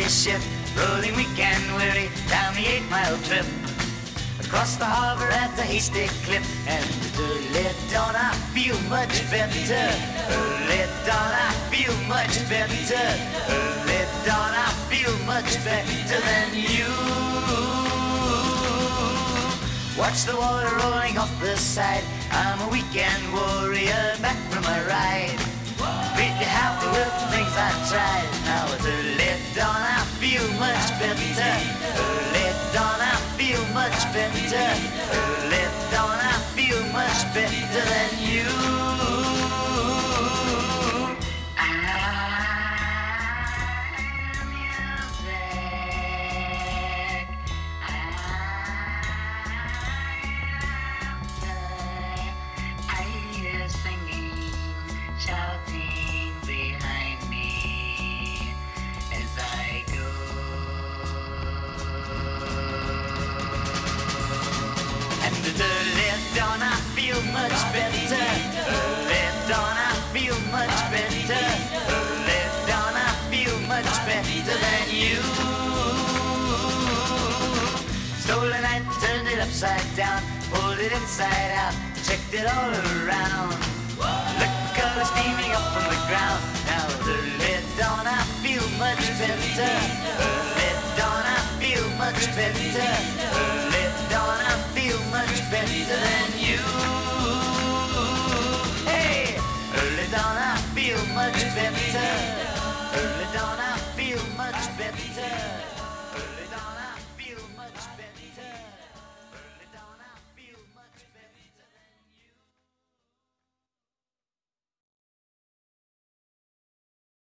ship, rolling weekend weary down the 8-mile trip. Across the harbor at the Hasty Cliff, and early dawn I feel much better. Early dawn I feel much better. Early dawn I feel much better than you. Watch the water rolling off the side. I'm a weekend warrior back from my ride. Pretty happy with the things I tried. Now with early dawn I feel much better. Early dawn I feel much better. Early dawn I feel much better than you. Shouting behind me as I go. And at early dawn I feel much better. Early dawn I feel much better. Early dawn I feel much better than you. Stole a night, turned it upside down, pulled it inside out, checked it all around. Look the color steaming up from the ground. Now early dawn I feel much better. Early dawn I feel much better. Early dawn I feel much better than you. Hey, early dawn I feel much better.